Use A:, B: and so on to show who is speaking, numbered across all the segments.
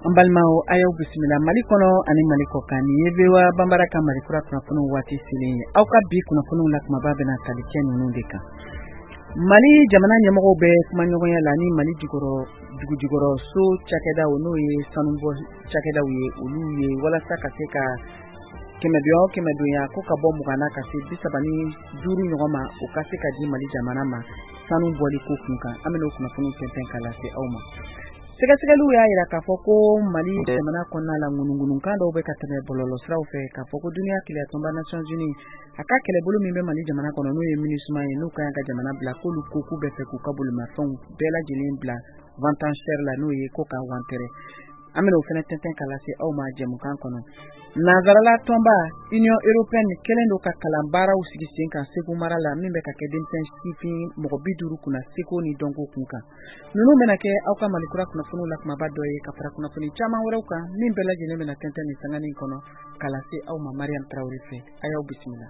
A: Ambalmao ayaw bisimila Mali kono ani Mali ko kan yebewa bambara ka Mali kura kunnafoni waati sini aw ka bi kunnafoni la kumaba bɛna tali kɛ ninnu de kan. Mali jamana ɲɛmɔgɔw bɛ kuma ɲɔgɔnya la ni Mali jugujugɔrɔ so cakɛdaw n'o ye sanubɔ cakɛdaw ye olu ye walasa ka se ka kɛmɛdonya ko ka bɔ 20 na ka se 35 ɲɔgɔn ma o ka se ka di Mali jamana ma sanu bɔli ko kunkan an bɛna kunnafoni tɛntɛn ka lase aw ma. Sɛgɛsɛgɛliw y'a jira k'a fɔ ko Mali jamana kɔnɔna la ŋunuŋunukan dɔw bɛ ka tɛmɛ bɔlɔlɔsiraw fɛ k'a fɔ ko duniya kɛlɛyatonba Nations Unies a ka kɛlɛbolo min bɛ Mali jamana kɔnɔ n'o ye MINUSMA ye n'u ka kan ka jamana bila k'olu ko k'u bɛ fɛ k'u ka bolimafɛnw bɛɛ lajɛlen bila vantanchère la n'o ye ko ka wantɛrɛ. An bɛna o fana tɛntɛn ka lase aw ma jɛmukan kɔnɔ. Nazarala tɔnba Union Européenne kɛlen don ka kalan baaraw sigi sen kan Segu mara la min bɛ ka kɛ denmisɛn sifin mɔgɔ 50 kunna seko ni dɔnko kunkan. Ninnu bɛna kɛ aw ka Mali kura kunnafoniw la kumaba dɔ ye ka fara kunnafoni caman wɛrɛw kan min bɛɛ lajɛlen bɛna tɛntɛn nin sangani kɔnɔ ka lase aw ma Mariam Traoré fɛ. A y'aw bisimila.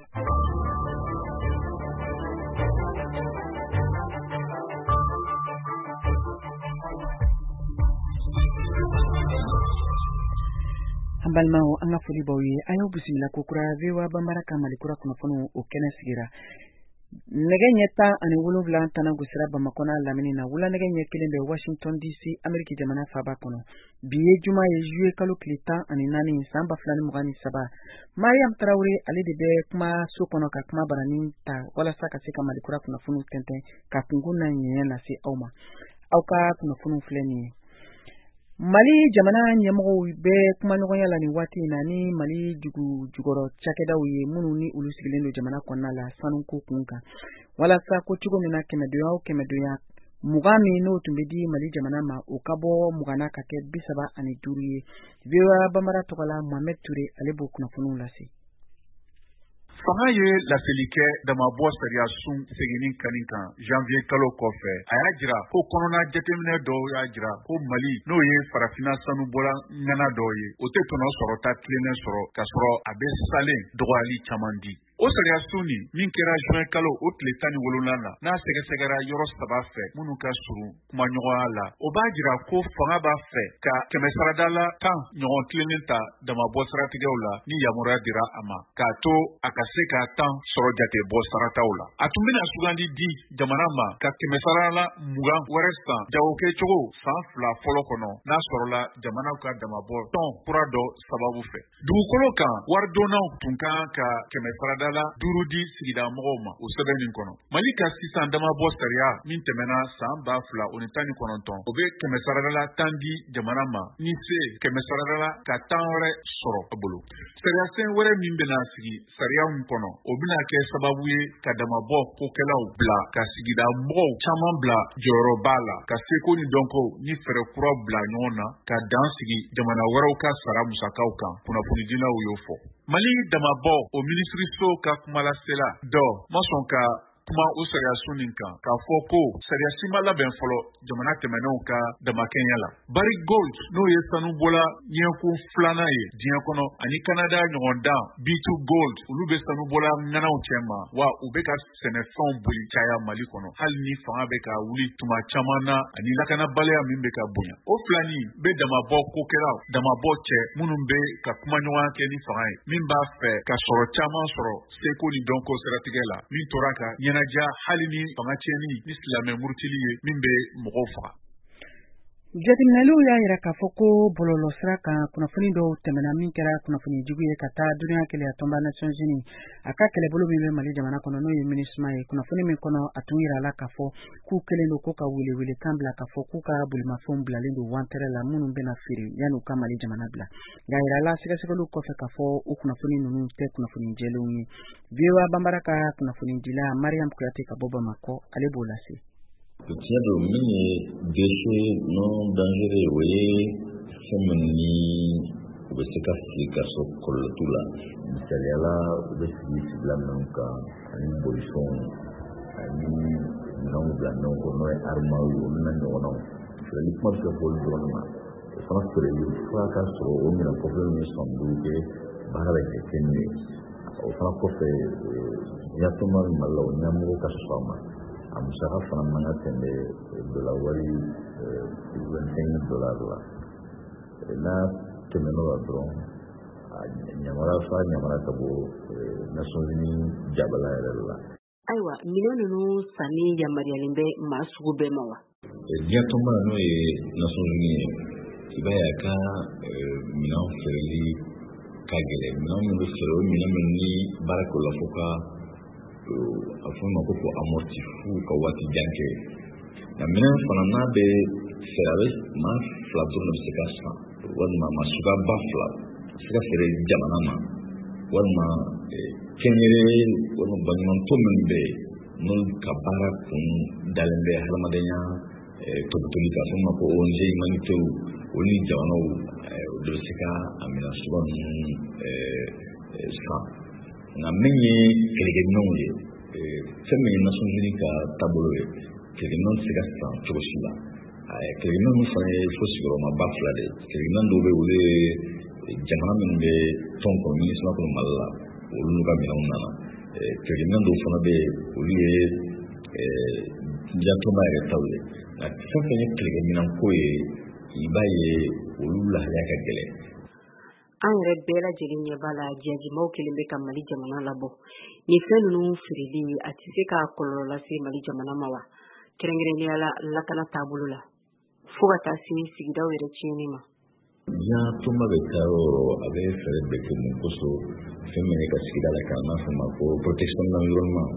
A: Ambalmao an ka foli baw ye a y'aw bisimila ko kura VOA bambara ka Mali kura kunnafoniw o kɛnɛ sigira. Nɛgɛ ɲɛ 17 tana gosira Bamakɔ n'a lamini na wula nɛgɛ ɲɛ 1 bɛ Washington DC Ameriki jamana faaba kɔnɔ. Bi ye juma ye juillet kalo tile 14 san 2023. Mariam Traoré ale de bɛ kuma so kɔnɔ ka kuma barani ta walasa ka se ka Mali kura kunnafoniw tɛntɛn ka kungun na ɲɛɲɛ lase aw ma. Aw ka kunnafoniw filɛ nin ye. Mali jamana ɲɛmɔgɔw bɛ kuma ɲɔgɔnya la ni waati in na ni Mali jugujugɔrɔ cakɛdaw ye minnu ni olu sigilen don jamana kɔnɔna la sanuko kunkan walasa ko cogo min na kɛmɛdonya 20 min n'o tun bɛ di Mali jamana ma o ka bɔ 20 na ka kɛ 35 ye. VOA bambara tɔgɔla Mohamed Touré ale b'o kunnafoniw lase.
B: Fanga ye laseli kɛ damabɔ sariya sun seginni kani kan janvier kalo kɔfɛ a y'a jira ko kɔnɔna jateminɛ dɔw y'a jira ko Mali n'o ye farafina sanubɔla ŋana dɔw ye o tɛ tɔnɔ sɔrɔta tilennen sɔrɔ ka sɔrɔ a bɛ salen dɔgɔyali caman di. O sariya sun min kɛra juin kalo o tile 17 na n'a sɛgɛsɛgɛra yɔrɔ 3 fɛ minnu ka surun kuma ɲɔgɔnya la o b'a jira ko fanga b'a fɛ ka kɛmɛsaradala 10 ɲɔgɔn tilennen ta damabɔ siratigɛw la ni yamaruya dira a ma k'a to a ka se ka 10 sɔrɔ jate bɔ sarataw la. A tun bɛna sugandi di jamana ma ka kɛmɛsarala 20 wɛrɛ san jagokɛcogo san 2 fɔlɔ kɔnɔ n'a sɔrɔla jamanaw ka damabɔ tɔn kura dɔ sababu fɛ. Dugukolo kan waridonnaw tun kan ka kɛmɛsarada la 5 di sigida mɔgɔw ma o sɛbɛn nin kɔnɔ. Mali ka sisan damabɔ sariya min tɛmɛna san 2019 o bɛ kɛmɛsaradala 10 di jamana ma ni se kɛmɛsaradala ka 10 wɛrɛ sɔrɔ a bolo. Sariya sen wɛrɛ min bɛna sigi sariya min kɔnɔ o bɛna kɛ sababu ye ka damabɔ kokɛlaw bila ka sigida mɔgɔw caman bila jɔyɔrɔba la ka seko ni dɔnko ni fɛɛrɛ kura bila ɲɔgɔn na ka dan sigi jamana wɛrɛw ka sara musakaw kan kunnafonidilaw y'o fɔ. Mali damabɔ o minisiriso ka kumalasela dɔ ma sɔn ka kuma o sariya sun nin kan k'a fɔ ko sariya si ma labɛn fɔlɔ jamana tɛmɛnenw ka damakɛnya la. Barrick Gold n'o ye sanubɔla ɲɛkun 2nan ye diɲɛ kɔnɔ ani Canada ɲɔgɔn dan B2 Gold olu bɛ sanubɔla ŋanaw cɛma wa u bɛ ka sɛnɛfɛnw boli caya Mali kɔnɔ hali ni fanga bɛ ka wuli tuma caman na ani lakanabaliya min bɛ ka bonya. O filani bɛ damabɔ kokɛlaw damabɔ cɛ minnu bɛ ka kuma ɲɔgɔn kɛ ni fanga ye min b'a fɛ ka sɔrɔ caman sɔrɔ seko ni dɔnko siratigɛ la min tora ka ɲɛnajɛ hali ni fanga tiɲɛni ni silamɛ murutili ye min bɛ mɔgɔw faga.
A: Jateminɛliw y'a jira k'a fɔ ko bɔlɔlɔsira kan kunnafoni dɔw tɛmɛna min kɛra kunnafoni jugu ye ka taa duniya kɛlɛyatonba Nations Unies a ka kɛlɛbolo min bɛ Mali jamana kɔnɔ n'o ye MINUSMA ye. Kunnafoni min kɔnɔ a tun yira la k'a fɔ k'u kɛlen don ko ka welewele kan bila k'a fɔ k'u ka bolimafɛnw bilalen don wantɛrɛ la minnu bɛna feere yanni u ka Mali jamana bila. Nka yira la sɛgɛsɛgɛliw kɔfɛ k'a fɔ o kunnafoni ninnu tɛ kunnafoni jɛlenw ye. VOA bambara ka kunnafonidila Mariam Kuyate ka bɔ Bamakɔ ale b'o lase.
C: Tiɲɛ don min ye déchet non dangereux o ye fɛn min ni u bɛ se ka sigi ka sɔrɔ kɔlɔlɔ t'u la. Misaliyala u bɛ sigi sigila minnu kan ani bolifɛnw ani minɛnw bila ɲɔgɔn kɔ n'o ye armaw ye olu n'a ɲɔgɔnnaw. Ni kuma bɛ se ka fɔli dɔrɔn ma o fana feereli fo ka sɔrɔ o minɛn kɔfɛw ye san 5 kɛ baara bɛ kɛ kɛ n'o ye. O fana kɔfɛ ɲɛtɔma Mali la o ɲɛmɔgɔ ka sɔrɔ a ma. A musaka fana man ka tɛmɛ $25 la. n'a tɛmɛn'o la dɔrɔn ɲamara fa ɲamara ka bɔ Nations Unies jabala yɛrɛ la.
D: Ayiwa minɛn ninnu sanni yamaruyalen bɛ maa sugu bɛɛ ma wa?
C: Diɲɛ tɔnba n'o ye Nations Unies ye, i b'a ye a ka minɛn feereli ka gɛlɛn. Minɛn minnu bɛ feere o minɛn minnu ni baara kɛ o la fo ka a fɔ ma ko amorti f'u ka waati jan kɛ. Nka minɛn fana n'a bɛ feere a bɛ maa fila dɔrɔn de bɛ se ka san walima maa suguya ba fila se ka feere jamana ma walima kɛnyɛrɛye walima baɲumankɛ minnu bɛ yen n'olu ka baara kun dalen bɛ hadamadenya tɔbɔtɔli ka fɔ ma ko ONG humanitaire olu ni jamanaw de bɛ se ka a minɛn suguya ninnu san. Nka min ye kɛlɛkɛminɛnw ye fɛn min ye Nations Unies ka taabolo ye kɛlɛkɛminɛnw tɛ se ka san cogo si la. Kɛlɛkɛminɛnw fana ye fo sigiyɔrɔma ba fila de ye. Kɛlɛkɛminɛn dɔw bɛ olu ye jamana minnu bɛ tɔn kɔnɔ MINUSMA kɔnɔ Mali la olu ka minɛnw nana. Kɛlɛkɛminɛn dɔw fana bɛ yen olu ye diɲɛ tɔnba yɛrɛ taw ye. Nka fɛn fɛn ye kɛlɛkɛminɛn ko ye i b'a ye olu lahalaya ka gɛlɛn.
D: An yɛrɛ bɛɛ lajɛlen ɲɛ b'a la jajimaw kelen bɛ ka Mali jamana labɔ. Ni fɛn ninnu feereli a tɛ se ka kɔlɔlɔ lase Mali jamana ma wa? Kɛrɛnkɛrɛnnenya la lakana taabolo la fo ka taa se sigidaw yɛrɛ tiɲɛni ma.
C: Diɲɛ tɔnba bɛ taa yɔrɔ a bɛ fɛɛrɛ bɛɛ kɛ mun kosɔn fɛn min ye ka sigida la k'a n'a fɔ ma ko protection de l'environnement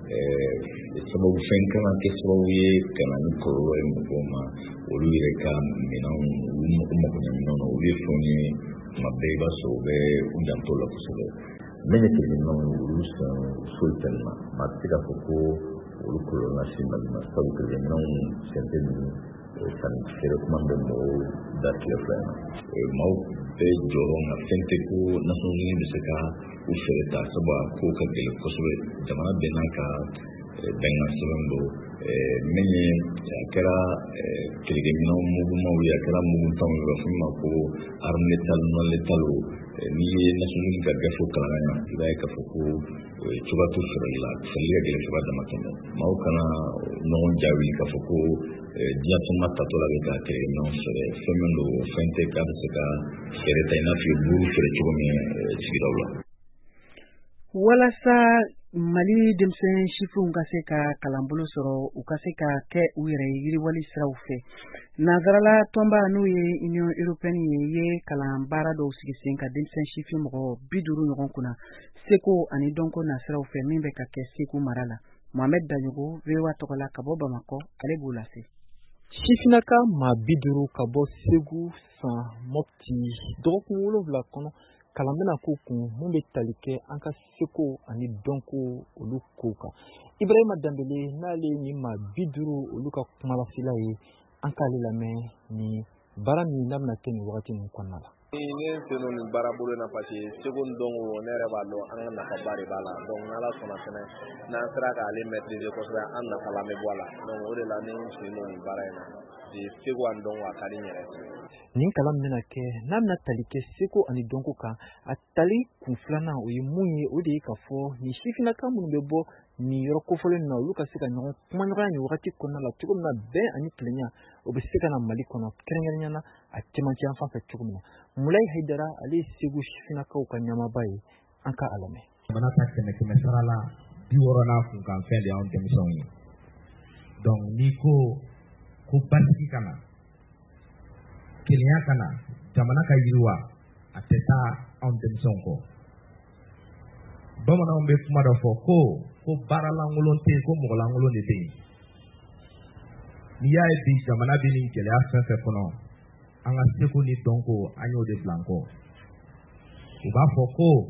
C: sababu fɛn kana kɛ sababu ye ka na ni kɔlɔlɔ ye mɔgɔw ma olu yɛrɛ ka minɛnw u magoɲɛ minɛnw na olu ye fɛnw ye tuma bɛɛ i b'a sɔrɔ u bɛ u janto la kosɛbɛ. Min ye kɛlɛkɛminɛnw ye olu sɔn foyi tɛ ma maa tɛ se k'a fɔ ko olu kɔlɔlɔ lase Mali ma sabu kɛlɛkɛminɛnw fɛn tɛ ninnu sanni feere kuma bɛ mɔgɔw da tile fila in na. Maaw bɛɛ jɔyɔrɔ nka fɛn tɛ ko Nations Unies bɛ se ka u feere ta sabu a ko ka gɛlɛn kosɛbɛ. Jamana bɛɛ n'a ka bɛnkan sɛbɛn don min ye a kɛra kɛlɛkɛminɛnw mugumaw ye a kɛra mugutanw ye u b'a fɔ min ma ko arme létale non létale n'i ye Nations Unies ka gafew kalan na i b'a ye k'a fɔ ko cogoya t'u feereli la feereli ka gɛlɛn cogoya dama tɛmɛ. Maaw kana ɲɔgɔn jaabi k'a fɔ ko diɲɛ tɔnba tatɔ la bɛ ka kɛlɛkɛminɛnw feere fɛn min don fɛn tɛ k'a bɛ se ka feere ta i n'a fɔ buru feere cogo min sigidaw la.
A: Walasa Mali denmisɛn sifinw ka se ka kalanbolo sɔrɔ u ka se ka kɛ u yɛrɛ yiriwali siraw fɛ. Nazarala tɔnba n'o ye Union Européenne ye kalan baara dɔw sigi sen ka denmisɛn sifin mɔgɔ 50 ɲɔgɔn kunna seko ani dɔnko nasiraw fɛ min bɛ ka kɛ Segu mara la. Mohamed Daɲogo VOA tɔgɔla ka bɔ Bamakɔ ale b'o lase.
E: Sifinaka maa 50 ka bɔ Segu San Mopti dɔgɔkun 7 kɔnɔ kalan bɛna k'u kun mun bɛ tali kɛ an ka seko ani dɔnko olu kow kan. Ibrahima Dambele n'ale ni maa 50 olu ka kumalasila ye an k'ale lamɛn ni baara min n'a bɛna kɛ nin wagati ninnu kɔnɔna la.
F: Ne senu nin baara bolo na parce que seko dɔnko ne yɛrɛ b'a dɔn an ka nafaba de b'a la donc n'ala sɔnna fɛnɛ n'an sera k'ale maîtriser kosɛbɛ an nafalan bɛ bɔ a la donc o de la ne senu nin baara in na seko ani dɔnko a ka di n yɛrɛ.
E: Nin kalan bɛna kɛ n'a bɛna tali kɛ seko ani dɔnko kan a tali kun filanan o ye mun ye o de ye k'a fɔ ni sifinaka minnu bɛ bɔ nin yɔrɔ kofɔlen na olu ka se ka ɲɔgɔn kumaɲɔgɔnya nin wagati kɔnɔna la cogo min na bɛn ani tilenya o bɛ se ka na Mali kɔnɔ kɛrɛnkɛrɛnnenya na a cɛmancɛ yan fan fɛ cogo min na. Mulayi Hayidara ale ye Segu sifinakaw ka ɲamaba ye an ka a lamɛn.
G: Jamana ta 100 sara la 60nan kunkanfɛn de y'anw denmisɛnw ye donc n'i ko basigi kana kelenya kana jamana ka yiriwa a tɛ taa anw denmisɛnw kɔ. Bamananw bɛ kuma dɔ fɔ ko baara lankolon tɛ yen ko mɔgɔ lankolon de bɛ yen. N'i y'a ye bi jamana bɛ nin gɛlɛya fɛn fɛn kɔnɔ an ka seko ni dɔnko an y'o de bila an kɔ. U b'a fɔ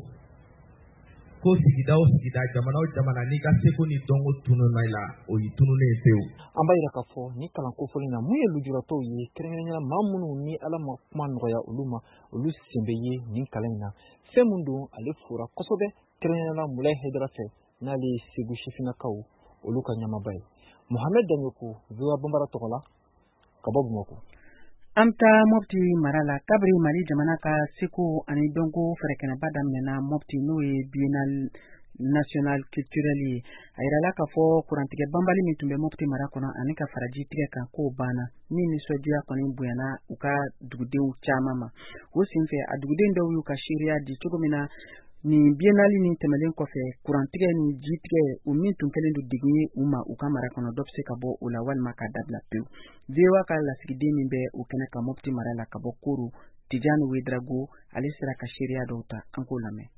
G: ko sigida o sigida jamana o jamana n'i ka seko ni dɔnko tununa i la o y'i tununen pewu.
E: An b'a yira k'a fɔ ni kalan kofɔlen na mun ye lujuratɔw ye kɛrɛnkɛrɛnnenya maa minnu ni Ala ma kuma nɔgɔya olu ma olu sen bɛ ye nin kalan in na fɛn mun don ale fora kosɛbɛ kɛrɛnkɛrɛnnenya Mulayi Hayidara fɛ n'ale ye Segu sifinakaw olu ka ɲamaba ye. Mohamed Daɲogo VOA Bambara tɔgɔla ka bɔ Bamakɔ.
A: An taa Mopti mara la kabiri Mali jamana ka seko ani dɔnko fɛrɛkɛnɛba daminɛna Mopti n'o ye biennale national culturel ye a yirala k'a fɔ kurantigɛ banbali min tun bɛ Mopti mara kɔnɔ ani ka faraji tigɛ kan k'o banna min nisɔndiya kɔni bonyana u ka dugudenw caman ma o senfɛ a duguden dɔw y'u ka seereya di cogo min na nin biennale nin tɛmɛlen kɔfɛ kurantigɛ ni jitigɛ u min tun kɛlen don degun ye u ma u ka mara kɔnɔ dɔ bɛ se ka bɔ o la walima ka dabila pewu VOA ka lasigiden min bɛ o kɛnɛ kan Mopti mara la ka bɔ Koro Tijani Wedrago ale sera ka seereya dɔw ta an k'o lamɛn.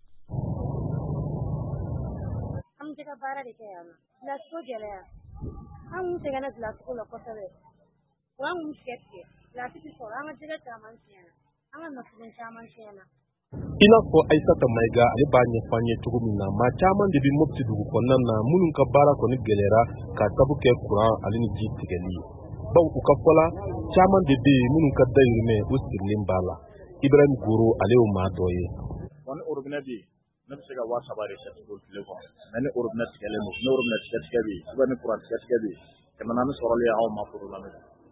H: An bɛ ka baara de kɛ yan nɔ gilaso gɛlɛya an kun sɛgɛnna gilaso la kosɛbɛ wa an kun tigɛ gilasi tɛ sɔrɔ an ka jɛgɛ caman tiɲɛna an ka nafolo caman tiɲɛna.
I: I n'a fɔ Aissata Maïga ale b'a ɲɛfɔ an ye cogo min na maa caman de bɛ Mopti dugu kɔnɔna na minnu ka baara kɔni gɛlɛyara ka sabu kɛ kuran ale ni ji tigɛli ye bawo u ka fɔ la caman de bɛ yen minnu ka dayirimɛ o sirilen b'a la Ibrahim Goro ale y'o maa dɔ ye.
J: Ni robinet bɛ yen ne bɛ se ka 300 de sɛti bolo tile kɔnɔ mais ni robinet tigɛlen don ni robinet tigɛ bɛ yen ni kuran tigɛ bɛ yen 400 sɔrɔli anw ma foro la.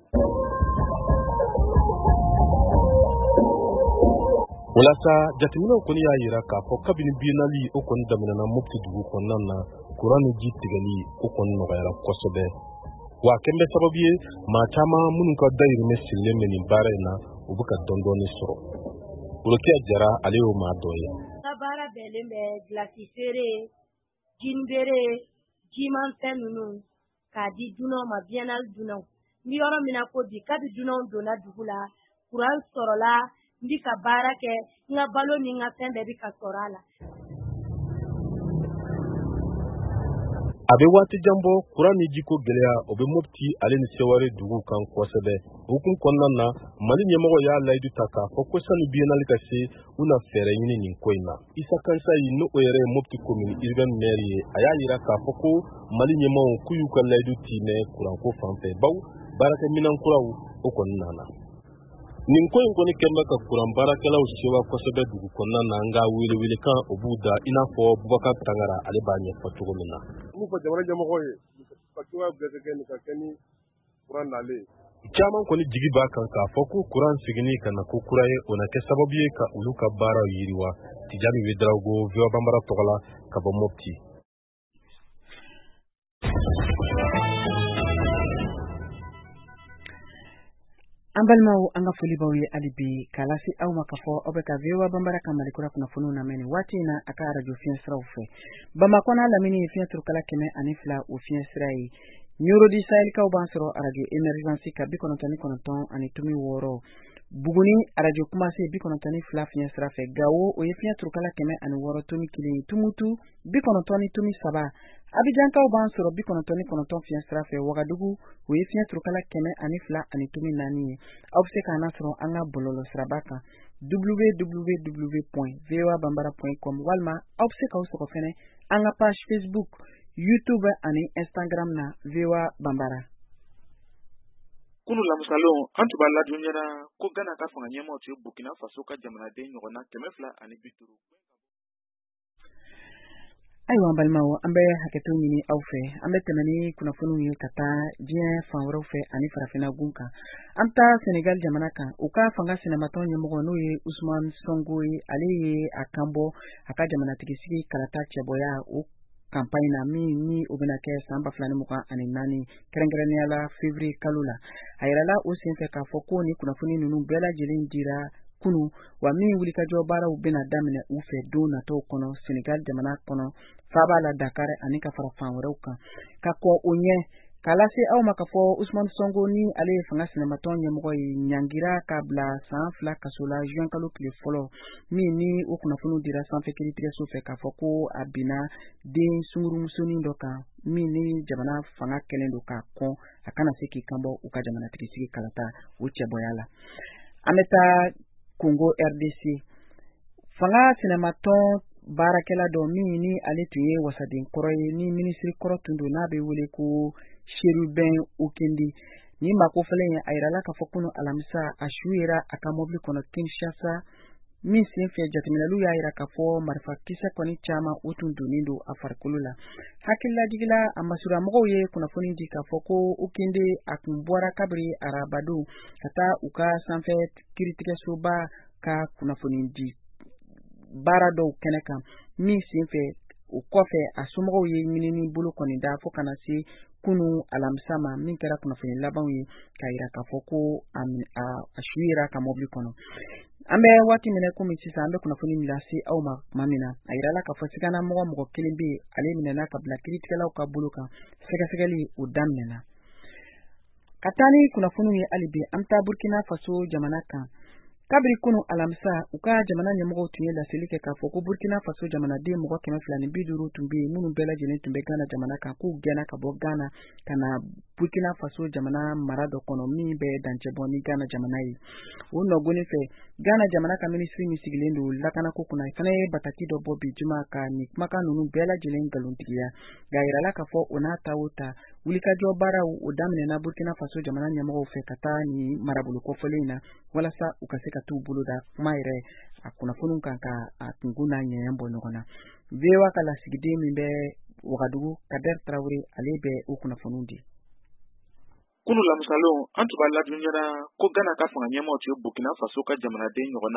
I: Walasa jateminɛw kɔni y'a jira k'a fɔ kabini biennale o kɔni daminɛna Mopti dugu kɔnɔna na kuran ni ji tigɛli o kɔni nɔgɔyara kosɛbɛ wa kɛn bɛ sababu ye maa caman minnu ka dayirimɛ sirilen bɛ nin baara in na u bɛ ka dɔɔni sɔrɔ. Olokiya Jara ale y'o maa dɔ ye.
H: Ka baara bɛnlen bɛ gilasi feere jinibere jimafɛn ninnu k'a di dunanw ma biennale dunanw ni yɔrɔ min na ko bi kabi dunanw donna dugu la kuran sɔrɔla n bɛ ka baara kɛ n ka balo ni n ka fɛn bɛɛ bɛ ka sɔrɔ a la.
I: A bɛ waati jan bɔ kuran ni jiko gɛlɛya o bɛ Mopti ale ni Seware dugu kan kosɛbɛ hukumu kɔnɔna na Mali ɲɛmɔgɔ y'a layidu ta k'a fɔ ko sani biennale ka se u na fɛɛrɛ ɲini nin ko in na. Isa Kansayi n'o yɛrɛ ye Mopti commune urbaine maire ye a y'a jira k'a fɔ ko Mali ɲɛmɔgɔw k'u y'u ka layidu timɛ kuranko fanfɛ bawo baarakɛminɛn kuraw o kɔni nana. Nin ko in kɔni kɛlen bɛ ka kuran baarakɛlaw sewa kosɛbɛ dugu kɔnɔna na nka welewelekan o b'u da i n'a fɔ Bubakar Tangara ale b'a ɲɛfɔ cogo min na.
K: Mun fɔ jamana ɲɛmɔgɔ ye ka cogoya bɛɛ kɛ nin ka kɛ ni kuran nalen.
I: Caman kɔni jigi b'a kan k'a fɔ ko kuran seginni ka na ko kura ye o na kɛ sababu ye ka olu ka baaraw yiriwa. Tijani Wedrago VOA Bambara tɔgɔ la ka bɔ Mopti.
A: An balimaw an ka foli b'aw ye hali bi k'a lase aw ma k'a fɔ aw bɛ ka VOA Bambara ka Malikura kunnafoniw lamɛn nin waati in na a ka radio fiɲɛ siraw fɛ. Bamakɔ n'a lamini ye fiɲɛ turukala 102 o fiɲɛ sira ye. Niorodi Sahelkaw b'an sɔrɔ radio Emergence ka 99.6. Buguni radio Kumase 92 fiɲɛ sira fɛ. Gawo o ye fiɲɛ turukala 106.1. Tumutu 93.3. Abidjankaw b'an sɔrɔ 99 fiɲɛ sira fɛ. Wagadugu o ye fiɲɛ turukala 102.4 ye. Aw bɛ se k'an sɔrɔ an ka bɔlɔlɔ siraba kan www.voabambara.com walima aw bɛ se k'aw sɔrɔ fɛnɛ an ka page Facebook, YouTube ani Instagram na VOA Bambara.
L: Kunu lamusalon an tun b'a ladon ɲɛna ko Gana ka fanga ɲɛmaaw tun ye Burkina Faso ka jamanaden ɲɔgɔnna 250.
A: Ayiwa an balimaw an bɛ hakɛto ɲini aw fɛ an bɛ tɛmɛ ni kunnafoniw ye ka taa diɲɛ fan wɛrɛw fɛ ani farafinna gun kan an taa Senegal jamana kan u ka fanga sinamatɔn ɲɛmɔgɔ n'o ye Ousmane Sonko ye ale ye a kan bɔ a ka jamanatigi sigi kalata cɛbɔya o campagne na min ni o bɛna kɛ san 2024 kɛrɛnkɛrɛnnenya la février kalo la a yirala o senfɛ k'a fɔ ko ni kunnafoni ninnu bɛɛ lajɛlen dira kunu wa min wulikajɔ baaraw bɛna daminɛ u fɛ don nataw kɔnɔ Senegal jamana kɔnɔ faaba la Dakar ani ka fara fan wɛrɛw kan ka kɔ o ɲɛ k'a lase aw ma ka fɔ Ousmane Sonko ni ale ye fanga sinamatɔn ɲɛmɔgɔ ye ɲangira k'a bila san 2 kaso la juin kalo tile fɔlɔ min ni o kunnafoniw dira sanfɛ kiiritigɛso fɛ k'a fɔ ko a binna den sungurumusonin dɔ kan min ni jamana fanga kɛlen don k'a kɔn a kana se k'i kanbɔ u ka jamanatigi sigi kalata o cɛbɔya la an bɛ taa Congo RDC fanga sinamatɔn baarakɛla dɔ min ni ale tun ye wasaden kɔrɔ ye ni minisiri kɔrɔ tun don n'a bɛ wele ko Cherubin Okendi ni makofɛlen ye a yirala k'a fɔ kunu alamisa a su yera a ka mobili kɔnɔ Kinshasa min senfɛ jateminɛlu y'a yira k'a fɔ marifakisɛ kɔni caman o tun donnen don a farikolo la hakililajigila a masuramɔgɔw ye kunnafoni di k'a fɔ ko Okende a kun bɔra kabiri arabadon ka taa u ka sanfɛ kiiritigɛsoba ka kunnafoni di baara dɔw kɛnɛ kan min senfɛ o kɔfɛ a somɔgɔw ye ɲinini bolo kɔni da fo kana se kunu alamisa ma min kɛra kunnafoni labanw ye k'a yira k'a fɔ ko a su yera ka mɔbili kɔnɔ. An bɛ waati minɛ komi sisan an bɛ kunnafoni min lase aw ma tuma min na a yirala k'a fɔ sigana mɔgɔ kelen bɛ ale minɛna ka bila kiiritigɛlaw ka bolo kan sɛgɛsɛgɛli o daminɛna. Ka taa ni kunnafoniw ye hali bi an bɛ taa Burkina Faso jamana kan. Kabiri kunu alamisa u ka jamana ɲɛmɔgɔw tun ye laseli kɛ k'a fɔ ko Burkina Faso jamanaden mɔgɔ 250 tun bɛ yen minnu bɛɛ lajɛlen tun bɛ Ghana jamana kan k'u gɛnna ka bɔ Ghana ka na Burkina Faso jamana mara dɔ kɔnɔ min bɛ dancɛ bɔ ni Ghana jamana ye. O nɔgɔnin fɛ Ghana jamana ka minisiri min sigilen don lakanako kunna fana ye bataki dɔ bɔ bi juma ka ni kumakan ninnu bɛɛ lajɛlen nkalontigiya nka yirala k'a fɔ o n'a ta o ta wulikajɔ baaraw o daminɛna Burkina Faso jamana ɲɛmɔgɔw fɛ ka taa ni marabolo kɔfɔlen in na walasa u ka se ka t'u bolo da kuma yɛrɛ a kunnafoniw kan ka a tunkun n'a ɲɛɲɛ bɔ ɲɔgɔn na. VOA ka lasigiden min bɛ Wagadugu Kader Traoré ale bɛ o kunnafoniw di.
L: Kunu lamisalon an tun b'a ladon ɲɛna ko Ghana ka fanga ɲɛmaaw tun ye Burkina Faso ka jamanaden ɲɔgɔnna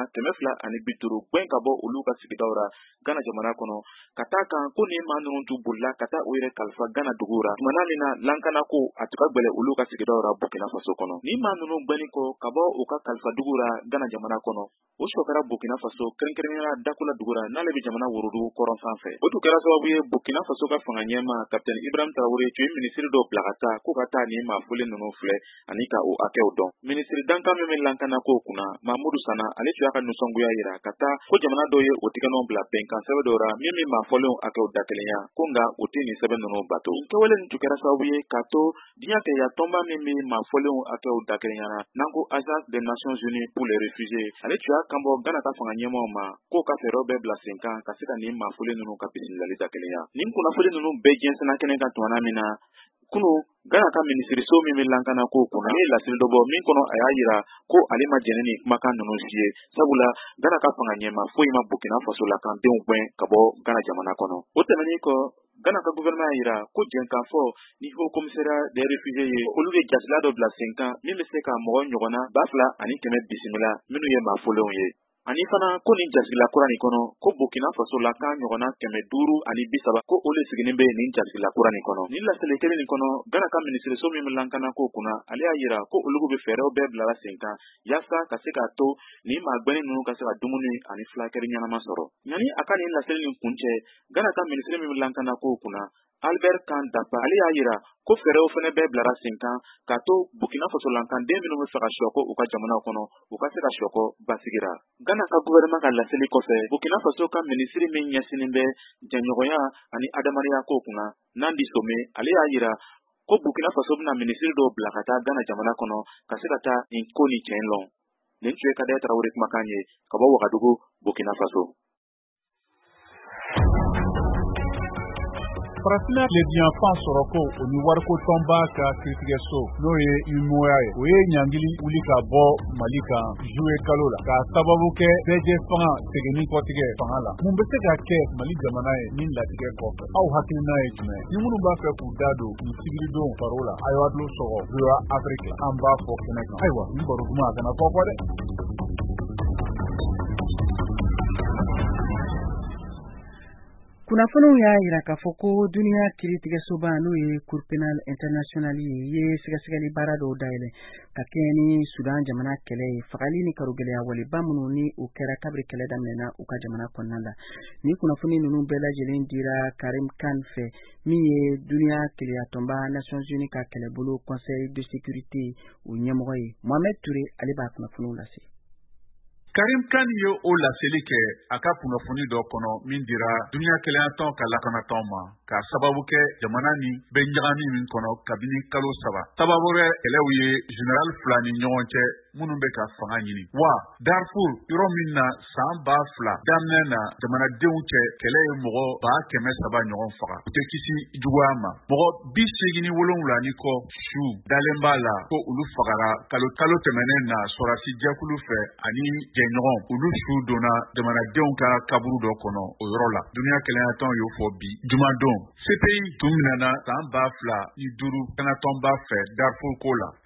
L: 250 gɛn ka bɔ olu ka sigidaw ra Ghana jamana kɔnɔ ka taa kan ko ni maa ninnu t'u bolila ka taa u yɛrɛ kalifa Ghana duguw ra tumana min na lankana ko a tun ka gwɛlɛ olu ka sigidaw ra Burkina Faso kɔnɔ. Ni maa ninnu gbɛnni kɔ ka bɔ u ka kalifa dugu ra Ghana jamana kɔnɔ o sɔ kɛra Burkina Faso kɛrɛnkɛrɛnnenya Dakula dugu ra n'ale bɛ jamana worodugu kɔrɔn sanfɛ. O tun kɛra sababu ye Burkina Faso ka fanga ɲɛmaa Kapitɛni Ibrahim Traoré tun ye minisiri dɔw bila ka taa ko ka taa ni maa fɔlen ninnu filɛ ani ka o hakɛw dɔn. Minisiri dankan min bɛ lankana ko kunna Mamadou Sana ale tun y'a ka nisɔngoya yira ka taa ko jamana dɔw ye o tigɛnɔw bila bɛnkan sɛbɛn dɔw ra min maa fɔlenw hakɛw dakelenya ko nka o tɛ nin sɛbɛn ninnu bato. Nin kɛwale nin tun kɛra sababu ye k'a to diɲɛ kɛ yatɔnba min bɛ maa fɔlenw hakɛw dakelenyana n'an ko Agence des Nations Unies pour les Réfugiés ale tun y'a kanbɔ Ghana ka fanga ɲɛmaaw ma k'o ka fɛɛrɛw bɛɛ bila sen kan ka se ka nin maa fɔlen ninnu ka bisimilali dakelenya. Nin kunnafoni ninnu bɛɛ jɛnsɛnna kɛnɛ kan tumana min na kunu Ghana ka minisiriso min bɛ lankana ko kunna ale ye laseli dɔ bɔ min kɔnɔ a y'a yira ko ale ma jɛnɛ ni kumakan ninnu si ye sabula Ghana ka fanga ɲɛmaa foyi ma Burkina Faso la kan denw gɛn ka bɔ Ghana jamana kɔnɔ. O tɛmɛnen kɔ Ghana ka gouvernement y'a yira ko jɛnkan fɔ ni Haut Commissariat des Réfugiés ye olu bɛ jasila dɔ bila sen kan min bɛ se ka mɔgɔ ɲɔgɔnna 2,100 bisimila minnu ye maa fɔlenw ye. Ani fana ko nin jasigila kura nin kɔnɔ ko Burkina Faso la kan ɲɔgɔnna 530 ko o le siginin bɛ nin jasigila kura nin kɔnɔ. Nin laseli kelen nin kɔnɔ Ghana ka minisiriso min bɛ lankana ko kunna ale y'a yira ko olu bɛ fɛɛrɛw bɛɛ bila sen kan yaasa ka se k'a to nin maa gbɛnni ninnu ka se ka dumuni ani fulakɛri ɲɛnama sɔrɔ. Yanni a ka nin laseli nin kuncɛ Ghana ka minisiri min bɛ lankana ko kunna Albert Kan Dapa ale y'a yira ko fɛɛrɛw fana bɛɛ bilara sen kan k'a to Burkina Faso lankanden minnu bɛ fɛ ka sɔkɔ u ka jamana kɔnɔ u ka se ka sɔkɔ basigira. Ghana ka gouvernement ka laseli kɔfɛ Burkina Faso ka minisiri min ɲɛsinnen bɛ jɛɲɔgɔnya ani adamadenya ko kunna Nandi Some ale y'a yira ko Burkina Faso bɛna minisiri dɔw bila ka taa Ghana jamana kɔnɔ ka se ka taa nin ko ni cɛn lɔn. Nin tun ye Kader Traoré kumakan ye ka bɔ Wagadugu Burkina Faso.
B: Farafina tilebinyanfan sɔrɔ ko o ni wariko tɔnba ka kiiritigɛso n'o ye UMOA ye o ye ɲangili wuli ka bɔ Mali kan juwe kalo la k'a sababu kɛ bɛɛjɛ fanga seginni kɔtigɛ fanga la. Mun bɛ se ka kɛ Mali jamana ye nin latigɛ kɔfɛ aw hakilina ye jumɛn? Ni minnu b'a fɛ k'u da don nin sigiridon baro la a y'aw tulo sɔgɔ VOA Afrique an b'a fɔ kɛnɛ kan. Ayiwa nin baro kuma a kana fɔ dɛ.
A: Kunnafoniw y'a yira k'a fɔ ko duniya kiiritigɛsoba n'o ye Cour pénale internationale ye sɛgɛsɛgɛli baara dɔw dayɛlɛ ka kɛɲɛ ni Sudan jamana kɛlɛ ye fagali ni karogɛlɛya waliba minnu ni o kɛra kabiri kɛlɛ daminɛna u ka jamana kɔnɔna la. Ni kunnafoni ninnu bɛɛ lajɛlen dira Karim Khan fɛ min ye duniya keleyatɔnba Nations Unies ka kɛlɛbolo Conseil de sécurité o ɲɛmɔgɔ ye. Mohamed Touré ale b'a kunnafoniw lase.
B: Karim Khan ye o laseli kɛ a ka kunnafoni dɔ kɔnɔ min dira duniya kɛlɛyatɔn ka lakanatɔn ma k'a sababu kɛ jamana ni bɛ ɲagami min kɔnɔ kabini kalo 3. Sababu wɛrɛ kɛlɛw ye général 2 ni ɲɔgɔn cɛ minnu bɛ ka fanga ɲini. Wa Darfur yɔrɔ min na san 2000 daminɛ na jamanadenw cɛ kɛlɛ ye mɔgɔ 300 ɲɔgɔn faga. U tɛ kisi juguya ma. Mɔgɔ 87 ni kɔ su dalen b'a la ko olu fagara kalo tɛmɛnen na sɔrasi jɛkulu fɛ ani ɲɔgɔn olu su donna jamanadenw ka kaburu dɔ kɔnɔ o yɔrɔ la. Duniya kɛlɛyatɔn y'o fɔ bi jumadon CPI tun minɛna san 2005 kɛnɛtɔnba fɛ Darfur ko la.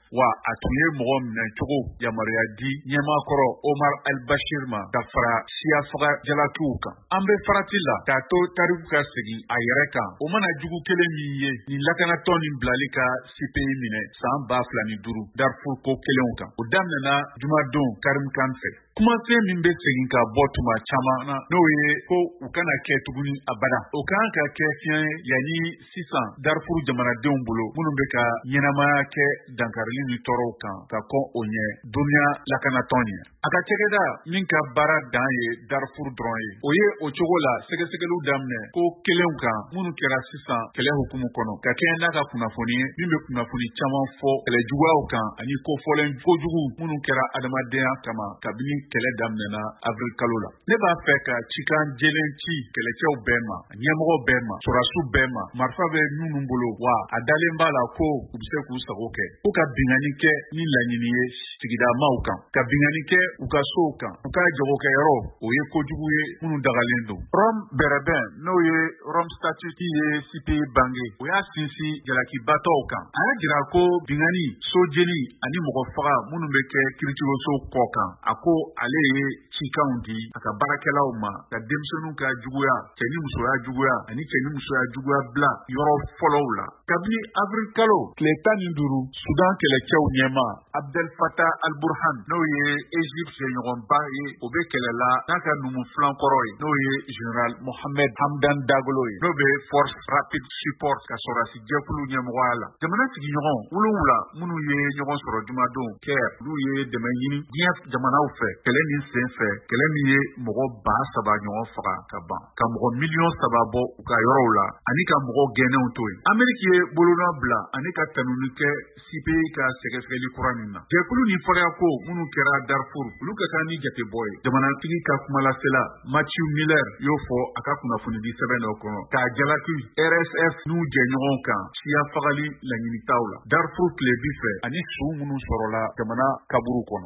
B: wa a tun ye mɔgɔ minɛ cogo yamaruya di ɲɛmaakɔrɔ Omar al-Bashir ma ka fara siya faga jalakiw kan. An bɛ farati la k'a to tariku ka segin a yɛrɛ kan. O mana jugu kelen min ye nin lakanatɔ nin bilali ka CPI minɛ san 2005 Darfur ko kelenw kan. O daminɛna jumadon Karimkan fɛ. Kumasen min bɛ segin ka bɔ tuma caman na n'o ye ko u kana kɛ tuguni abada. O kan ka kɛ fiɲɛ yanni sisan Darfur jamanadenw bolo minnu bɛ ka ɲɛnamaya kɛ dankarili ni tɔɔrɔw kan ka kɔn o ɲɛ duniya lakanatɔn ɲɛ. A ka cɛkɛda min ka baara dan ye Darfur dɔrɔn ye. O ye o cogo la sɛgɛsɛgɛliw daminɛ ko kelenw kan minnu kɛra sisan kɛlɛ hukumu kɔnɔ ka kɛ n'a ka kunnafoni ye min bɛ kunnafoni caman fɔ kɛlɛjuguyaw kan ani kofɔlen kojugu minnu kɛra adamadenya kama kabini kɛlɛ daminɛna avril kalo la. Ne b'a fɛ ka cikan jɛlen ci kɛlɛcɛw bɛɛ ma, ɲɛmɔgɔ bɛɛ ma, sɔrɔdasiw bɛɛ ma, marifa bɛ minnu bolo wa a dalen b'a la ko u bɛ se k'u sago kɛ. Ko ka bingani kɛ ni laɲini ye sigida maaw kan, ka bingani kɛ u ka sow kan, u ka jagokɛyɔrɔ o ye kojugu ye minnu dagalen don. Rome bɛrɛbɛn n'o ye Rome statute ye CPI bange o y'a sinsin jalakibatɔw kan. A y'a jira ko bingani, sojeni ani mɔgɔ faga minnu bɛ kɛ kiritiroso kɔ kan. A ko ale ye cikanw di a ka baarakɛlaw ma ka denmisɛnninw ka juguya, cɛ ni musoya juguya ani cɛ ni musoya juguya bila yɔrɔ fɔlɔw la. Kabini avril kalo tile 15 Sudan kɛlɛcɛw ɲɛma Abdel Fattah al-Burhan n'o ye Egypte ɲɔgɔnba ye o bɛ kɛlɛ la n'a ka numu filankɔrɔ ye n'o ye Général Mohamed Hamdan Dagalo ye n'o bɛ Force Rapid Support ka sɔrɔdasi jɛkulu ɲɛmɔgɔya la. Jamana sigiɲɔgɔn 7 minnu ye ɲɔgɔn sɔrɔ jumadon kɛr olu ye dɛmɛ ɲini diɲɛ jamanaw fɛ kɛlɛ min sen fɛ, kɛlɛ min ye mɔgɔ 3,000 ɲɔgɔn faga ka ban, ka mɔgɔ 3,000,000 bɔ u ka yɔrɔw la ani ka mɔgɔ gɛnɛw to yen. Ameriki ye bolona bila ani ka tanuni kɛ CPI ka sɛgɛsɛgɛli kura nin na. Jɛkulu ni fariya ko minnu kɛra Darfur olu ka kan ni jatebɔ ye. Jamanatigi ka kumalasela Matthew Miller y'o fɔ a ka kunnafoni di sɛbɛn dɔ kɔnɔ k'a jalaki RSF n'u jɛɲɔgɔn kan siya fagali laɲinitaw la. Darfur tilebi fɛ ani su minnu sɔrɔla jamana kaburu kɔnɔ.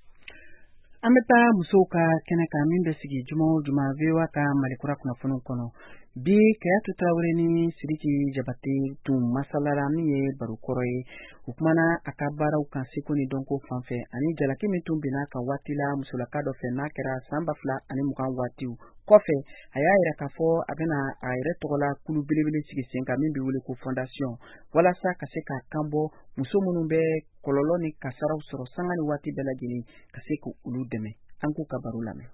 A: An bɛ taa musow ka kɛnɛ kan min bɛ sigi juma o juma VOA ka Malikura kunnafoniw kɔnɔ. Bi Kayatu Tarawele ni Sidiki Jabate tun masalara min ye barokɔrɔ ye. U kumana a ka baaraw kan seko ni dɔnko fanfɛ ani jalaki min tun binna ka waati la musolaka dɔ fɛ n'a kɛra san 2020 waatiw. Kɔfɛ a y'a yira k'a fɔ a bɛna a yɛrɛ tɔgɔla kulu belebele sigi sen kan min bɛ wele ko fondation walasa ka se ka kanbɔ muso minnu bɛ kɔlɔlɔ ni kasaraw sɔrɔ sanga ni waati bɛɛ lajɛlen ka se k'olu dɛmɛ. An k'u ka baro lamɛn.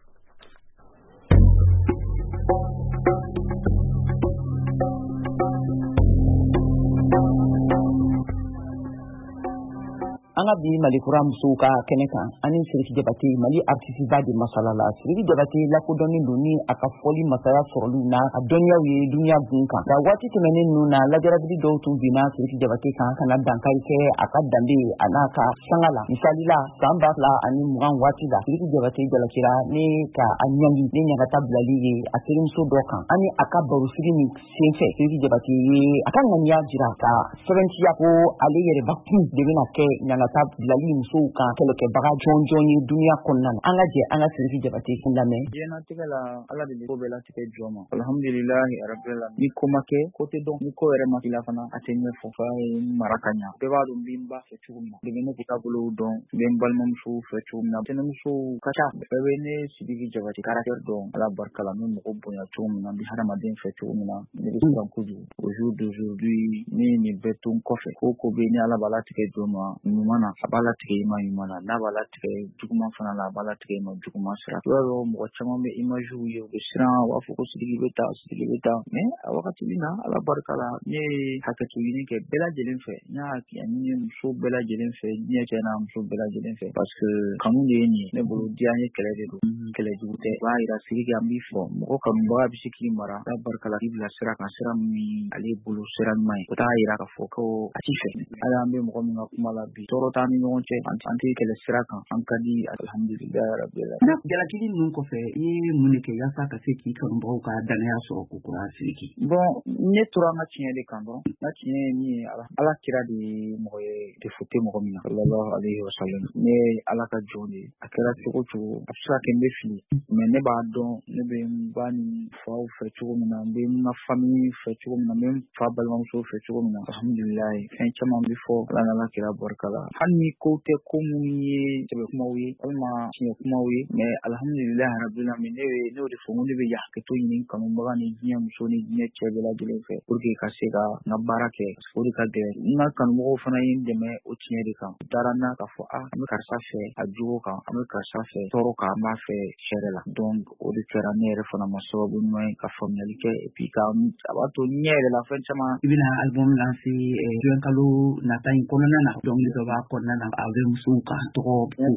M: An ka bi Malikura musow ka kɛnɛ kan ani Sidiki Jabate Mali artiste ba de masala la. Sidiki Jabate lakodɔnnen don ni a ka fɔli masaya sɔrɔliw na a dɔnniyaw ye dunuya gun kan. Nka waati tɛmɛnen ninnu na lajarabili dɔw tun binna Sidiki Jabate kan kana dankari kɛ a ka danbe a n'a ka sanga la. Misali la san 2020 waati la Sidiki Jabate jalakira ne ka a ɲangi ne ɲagata bilali ye a terimuso dɔ kan ani a ka barosigi ni senfɛ Sidiki Jabate ye a ka ŋaniya jira ka sɛbɛntiya ko ale yɛrɛbakun de bɛna kɛ ɲagata bilali musow kan kɛlɛkɛbaga jɔnjɔn ye dunuya kɔnɔna na. An ka jɛ an ka Sidiki Jabate kun lamɛn.
N: Diɲɛnatigɛ la Ala de ko bɛɛ latigɛ jɔ ma. Alhamdulilahi rabbil alamin. Ni ko ma kɛ ko tɛ dɔn, ni ko yɛrɛ ma k'i la fana a tɛ ɲɛfɔ. Fa ye mara ka ɲa. Bɛɛ b'a dɔn n bɛ n ba fɛ cogo min na. Bɛɛ bɛ ne ku taabolow dɔn, n bɛ n balimamusow fɛ cogo min na. Tɛnɛmusow ka ca. Bɛɛ bɛ ne Sidiki Jabate caractère dɔn. Ala barika la, n bɛ mɔgɔ bonya cogo min na, n bɛ hadamaden fɛ cogo min na. Ne bɛ siran kojugu. Au jour d'aujourd'hui ne ye nin bɛɛ to n kɔfɛ. Ko ko bɛ ni Ala b'a latigɛ jɔ ma ɲuman na, a b'a latigɛ i ma ɲuman na. N'a b'a latigɛ juguman fana la, a b'a latigɛ i ma juguman sira. I b'a dɔn mɔgɔ caman bɛ images ye, u bɛ siran, u b'a fɔ ko Sidiki bɛ taa, Sidiki bɛ taa. Mais a wagati min na, Ala barika la, ne ye hakɛto ɲini kɛ bɛɛ lajɛlen fɛ. N y'a ɲini muso bɛɛ lajɛlen fɛ, diɲɛ cɛ n'a muso bɛɛ lajɛlen fɛ. Parce que kanu de ye nin ye. Ne bolo diya ye kɛlɛ de don. Kɛlɛ jugu tɛ. O b'a yira Sidiki an b'i fɔ. Mɔgɔ kanubaga bɛ se k'i mara. Ala barika la, k'i bila sira kan, sira min ale bolo sira ɲuman ye. O t'a yira k'a fɔ ko a t'i fɛ. Hali an bɛ mɔgɔ min ka kuma la bi, tɔɔrɔ t'an ni ɲɔgɔn cɛ. An tɛ kɛlɛ sira kan. An ka di alhamdulilahi rabbil alamin.
M: Jalakili ninnu kɔfɛ i ye mun de kɛ yaasa ka se k'i kanubagaw ka danaya sɔrɔ ko kura Sidiki?
N: Bon, ne tora n ka tiɲɛ de kan dɔrɔn. N ka tiɲɛ ye min ye Ala kira de ye mɔgɔ ye defo tɛ mɔgɔ min na. Sallallahu alayhi wa sallam. Ne ye Ala ka jɔn de ye. A kɛra cogo cogo a bɛ se ka kɛ n bɛ fili. Mais ne b'a dɔn ne bɛ n ba ni faw fɛ cogo min na, n bɛ n ka famille fɛ cogo min na, n bɛ n fa balimamuso fɛ cogo min na. Alhamdulilahi fɛn caman bɛ fɔ Ala n'Ala kira barika la. Hali ani ko tɛ ko minnu ye sɛbɛ kumaw ye walima tiɲɛ kumaw ye mais alhamdulilahi rabbil alamin ne y'o de fɔ ne bɛ hakɛto ɲini kanubaga ni diɲɛ muso ni diɲɛ cɛ bɛɛ lajɛlen fɛ pour que ka se ka n ka baara kɛ o de ka gɛlɛn n ka kanubagaw fana ye n dɛmɛ o tiɲɛ de kan u taara n'a ka fɔ an bɛ karisa fɛ a jogo kan an bɛ karisa fɛ tɔɔrɔ kan an b'a fɛ hɛrɛ la donc o de kɛra ne yɛrɛ fana ma sababu ɲuman ye ka faamuyali kɛ et puis a b'a to ɲɛ yɛrɛ la fɛn caman
M: i bɛna album lancer juin kalo nata in kɔnɔna na dɔnkili dɔ b'a kɔnɔna na a bɛ musow ka tɔgɔ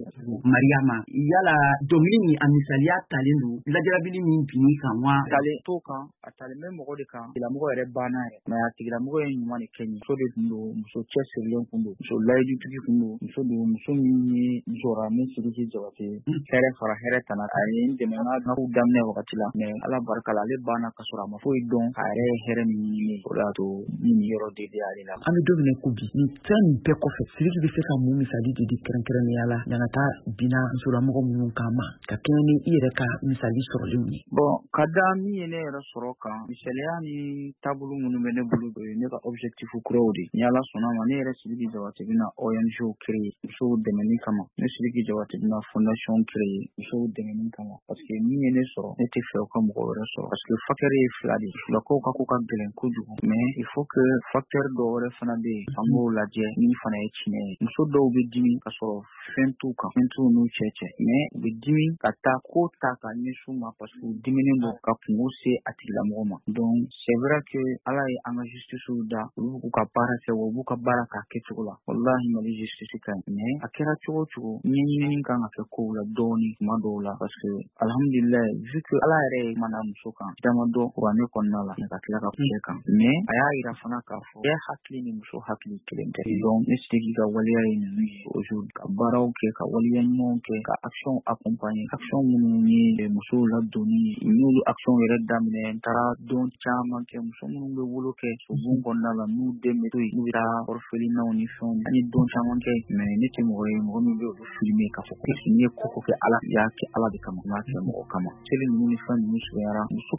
M: Mariama yala dɔnkili min a misaliya talen don lajarabi min binni kan wa
N: talen to kan a talen bɛ mɔgɔ de kan tigilamɔgɔ yɛrɛ banna yɛrɛ mais a tigilamɔgɔ ye ɲuman de kɛ muso de tun don muso cɛsirilen tun don muso layidutigi tun don muso min ye jɔra min Sidiki Jabate hɛrɛ fara hɛrɛ tana a ye n dɛmɛ n ka kow daminɛ wagati la mais ala barika la ale banna ka sɔrɔ a ma foyi dɔn a yɛrɛ ye hɛrɛ min ɲini o de y'a to nin yɔrɔ de ale la
M: an bɛ don min ko bi nin fɛn nin bɛɛ kɔfɛ Sidiki bɛ se ka mun misali de di kɛrɛnkɛrɛnnenya la yan ka taa bina musolamɔgɔ minnu kan ma ka kɛɲɛ ni i yɛrɛ ka misali sɔrɔlenw ye
N: bon ka da min ye ne yɛrɛ sɔrɔ kan misaliya ni taabolo minnu bɛ ne bolo ne ka objectif kuraw de ni ala sɔnna ma ne yɛrɛ Sidiki Jabate bɛna ONG créer musow dɛmɛni kama ne Sidiki Jabate bɛna fondation créer musow dɛmɛni kama parce que min ye ne sɔrɔ ne tɛ fɛ o ka mɔgɔ wɛrɛ sɔrɔ parce que facteur ye fila de filakaw ka ko ka gɛlɛn kojugu mais il faut que facteur dɔ wɛrɛ fana bɛ yen an b'o lajɛ min fana ye tiɲɛ ye muso dɔw bɛ dimi ka sɔrɔ fɛn t'u kan fɛn t'u n'u cɛ mais u bɛ dimi ka taa ko ta ka ɲɛsin ma parce que u diminen don ka kungo se a tigilamɔgɔ ma donc c'est vrai que ala ye an ka justice da olu b'u ka baara kɛ wa u b'u ka baara k'a kɛcogo la wallahi Mali justice ka ɲi mais a kɛra cogo o cogo ɲɛɲinini kan ka kɛ kow la dɔɔni tuma dɔw la parce que alhamdulilayi vu que ala yɛrɛ ye mana muso kan dama dɔ kuranɛ kɔnɔna la ka tila ka cɛ kan mais a y'a yira fana k'a fɔ cɛ hakili ni muso hakili kelen tɛ donc ne Sidiki ka waleya ye ninnu ye aujourd'hui ka baaraw kɛ ka waleya ɲumanw kɛ ka action accompagner action minnu ye musow ladonni ye n y'olu action yɛrɛ daminɛ n taara don caman kɛ muso minnu bɛ wolo kɛ sobon kɔnɔna la n'u den bɛ to yen n'u bɛ taa orphelinat ni fɛnw an ye don caman kɛ mais ne tɛ mɔgɔ ye mɔgɔ min bɛ olu filmer k'a fɔ ko n ye ko kɛ ala y'a kɛ ala de kama n y'a kɛ mɔgɔ kama seli ninnu ni fɛn ninnu sumayara muso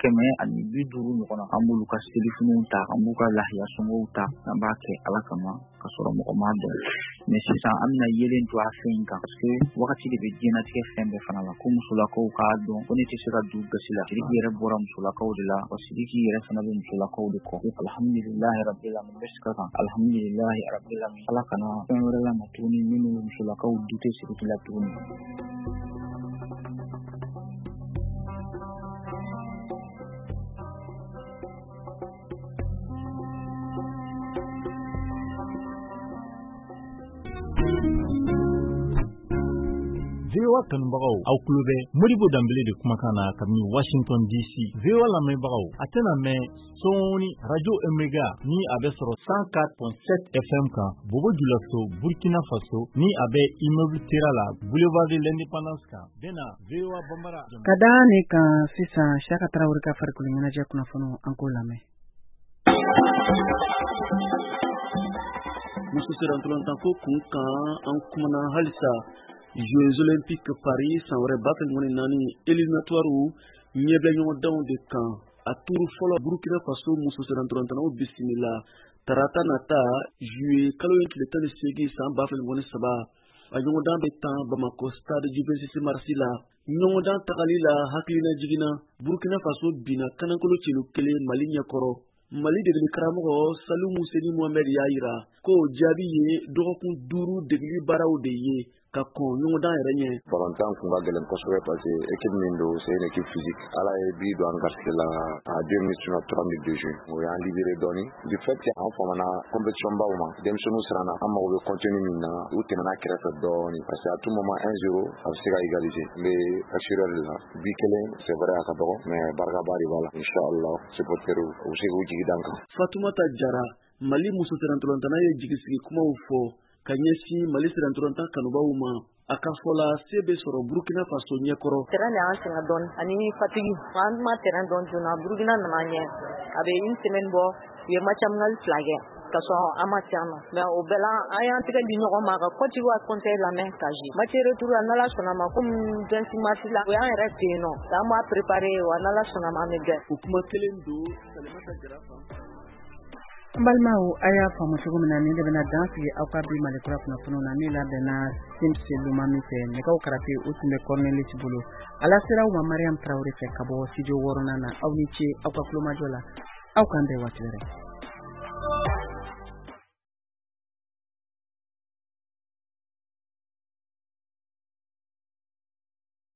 N: 150 ɲɔgɔn na an b'olu ka selifiniw ta an b'u ka lahiya sɔngɔw ta an b'a kɛ ala kama ka sɔrɔ mɔgɔ m'a dɔn mais sisan an bɛna yelen to a fɛn in kan parce que wagati de bɛ diɲɛnatigɛ fɛn bɛɛ fana la ko musolakaw k'a dɔn ko ne tɛ se ka du gasi la Sidiki yɛrɛ bɔra musolakaw de la wa Sidiki yɛrɛ fana bɛ musolakaw de kɔ alhamdulilahi rabbil alamin bɛ sika kan alhamdulilahi rabbil alamin ala kana fɛn wɛrɛ la na tuguni minnu musolakaw du tɛ Sidiki la tuguni
O: VOA kanubagaw aw tulo bɛ Modibo Dambele de kumakan na kabini Washington DC. VOA lamɛnbagaw a tɛna mɛn sɔɔni radio Omega ni a bɛ sɔrɔ 104.7 FM kan Bobo Dioulasso Burkina Faso ni a bɛ immeuble Terra la Boulevard de l'Indépendance kan bɛna VOA Bambara.
A: Ka da ne kan sisan Saka Tarawele ka farikolo ɲɛnajɛ kunnafoniw an k'o lamɛn.
P: Muso sera ntolantan ko kun kan an kumana halisa Jeux Olympiques Paris san wɛrɛ 2024 éliminatoire ɲɛbɛ ɲɔgɔndanw de kan a turu fɔlɔ Burkina Faso muso sera ntolantannaw bisimila tarata nata juillet kalo ye tile 18 san 2023 a ɲɔgɔndan bɛ tan Bamako stade Juventus Marsi la ɲɔgɔndan tagali la hakilina jiginna Burkina Faso bina kanankolo celu kelen Mali ɲɛkɔrɔ Mali degeli karamɔgɔ Salu Museni Mohamed y'a yira ko jaabi ye dɔgɔkun 5 degeli baaraw de ye ka kɔn ɲɔgɔndan yɛrɛ ɲɛ.
Q: Balantan kun ka gɛlɛn kosɛbɛ parce que équipe min don c'est une équipe physique. Ala ye bi don an garisɛgɛ la à 2 minutes sur 3 minutes de jeu. O y'an libéré dɔɔni. Du fait que an famana compétition baw ma denmisɛnninw siranna an mago bɛ contenu min na u tɛmɛna kɛrɛfɛ dɔɔni parce que à tout moment 1-0 a bɛ se ka égaliser. N bɛ assureur de la bi kelen c'est vrai a ka dɔgɔ mais barikaba de b'a la inchallah supporteru u bɛ se k'u jigi d'an kan.
P: Fatoumata Jara Mali muso sirantolantana ye jigisigi kumaw fɔ ka ɲɛsin Mali sirantolanta kanubaw ma a ka fɔ la se bɛ sɔrɔ Burkina Faso ɲɛkɔrɔ.
R: Terrain de y'an sɛgɛn dɔɔni ani fatigue an ma terrain dɔn joona Burkina nana ɲɛ a bɛ une semaine bɔ u ye match amical 2 kɛ ka sɔrɔ an ma se an ma mais o bɛɛ la an y'an tɛgɛ di ɲɔgɔn ma ka Côte d'Ivoire contre lamɛn ka jouer match retour la n'Ala sɔnna ma comme 26 mars la o y'an yɛrɛ fɛ yen nɔ an b'a préparer wa n'Ala sɔnna ma an bɛ gagner.
P: O kuma kelen don Salimata Jara
A: balmaaw aya faamu cogo min na ni de bɛna dan sigi aw ka bi malikura kunnafoniw na min labɛnna Simse Lumami fɛ nɛgɛw karafe o tun bɛ Cornelis bolo ala seraw ma Mariam Traoré fɛ ka bɔ studio 6nan na aw ni ce aw ka kulomajɔ la aw k'an bɛn waati wɛrɛ